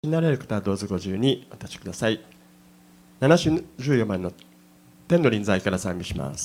になられる方はどうぞご自由にお立ちください。74番の天の臨在から賛美します。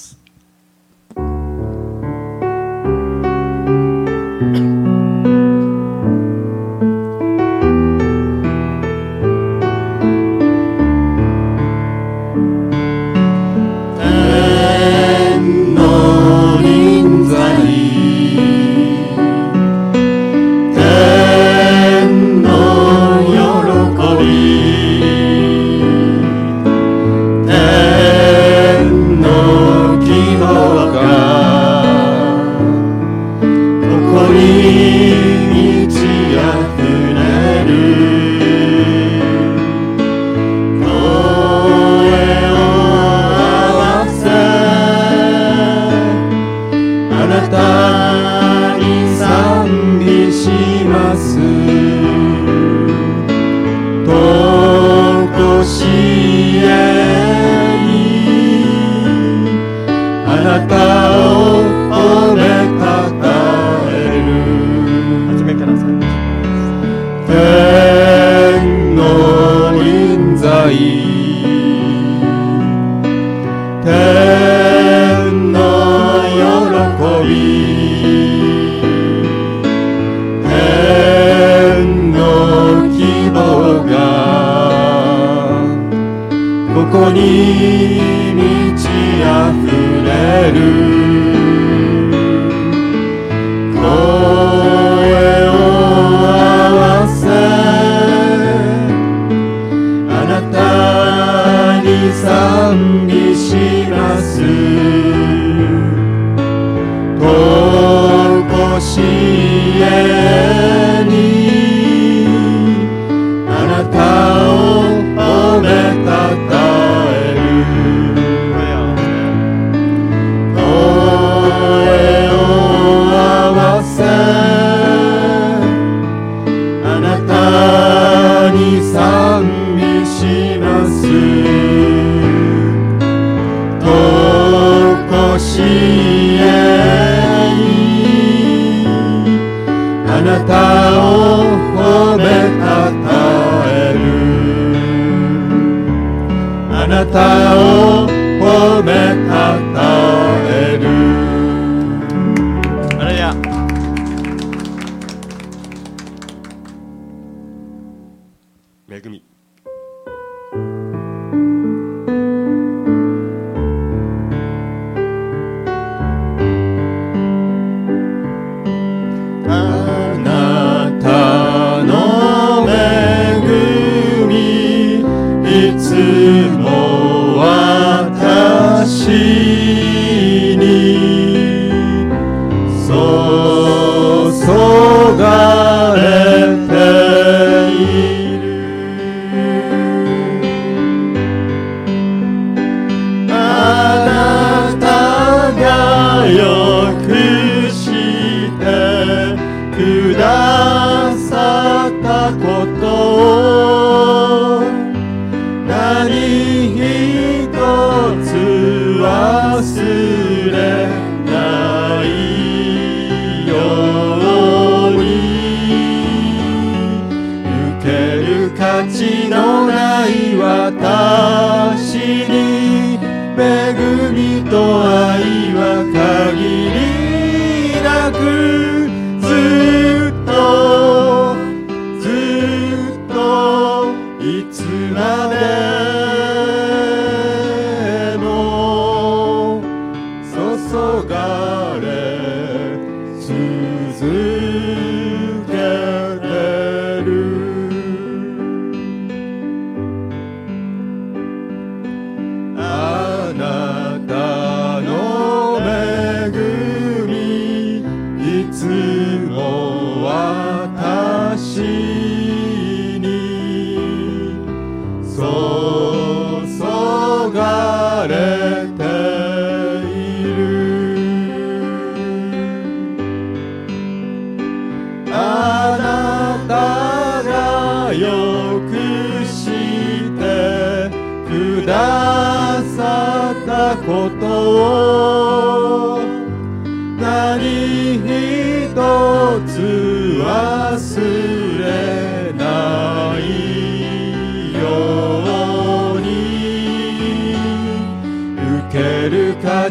忘れない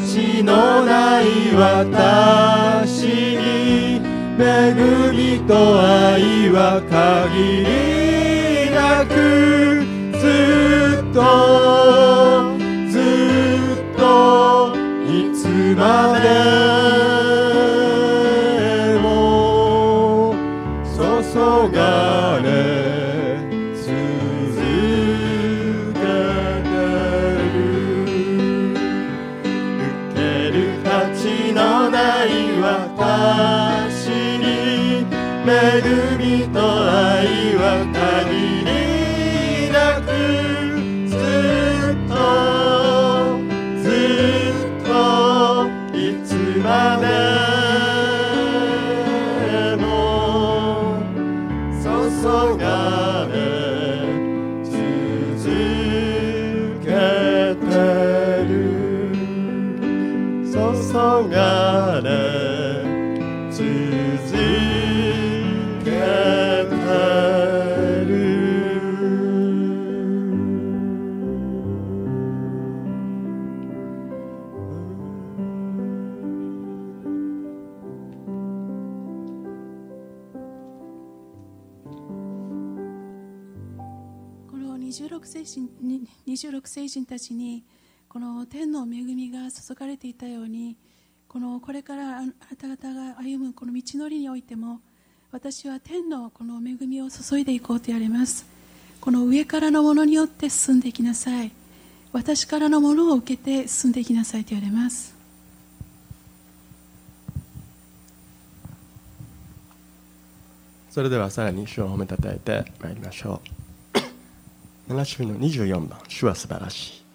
ちのない私に恵みと愛は限りなくずっといつまでも注がれ続けてる受ける価値のない私に恵みと愛は限りなくずっといつまでも注がれ続けてる注がれ続けてるこの26聖人たちにこの天の恵みが注がれていたように、これからあなた方が歩むこの道のりにおいても、私は天のこの恵みを注いでいこうと言われます。この上からのものによって進んでいきなさい。私からのものを受けて進んでいきなさいと言われます。 それではさらに主を褒めたたえてまいりましょう。7首の24番、主は素晴らしい。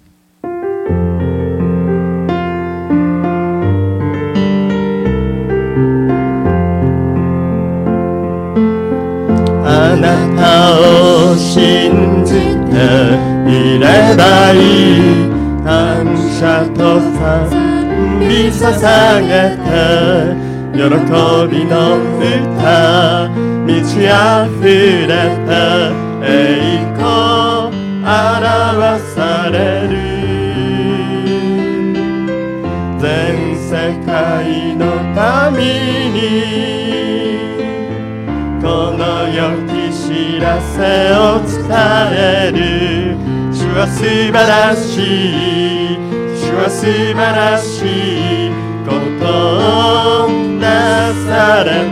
あなたを信じていればいい。感謝と賛美捧げて喜びの歌満ち溢れて栄光表される。全世界の民にこの良き知らせを伝える。主は素晴らしい、主は素晴らしいことをなされ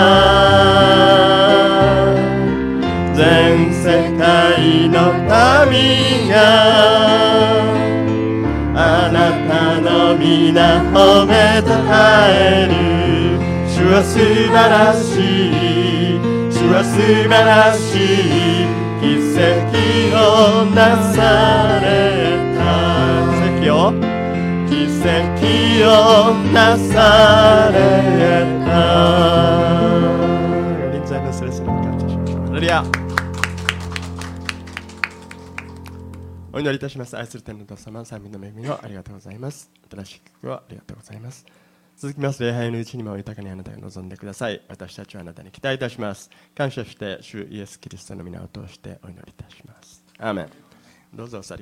た。全世界の民があなたの皆褒めたたえる。主は素晴らしい、主は素晴らしい奇跡をなされた。奇跡をなされた。臨在のすれすれに感謝しましょう。ハレルヤ。お祈りいたします。愛する天のお父様、賛美の恵みをありがとうございます。新しい曲をありがとうございます。続きます礼拝のうちにも豊かにあなたが望んでください。私たちはあなたに期待いたします。感謝して主イエスキリストの皆を通してお祈りいたします。アーメン。どうぞお座り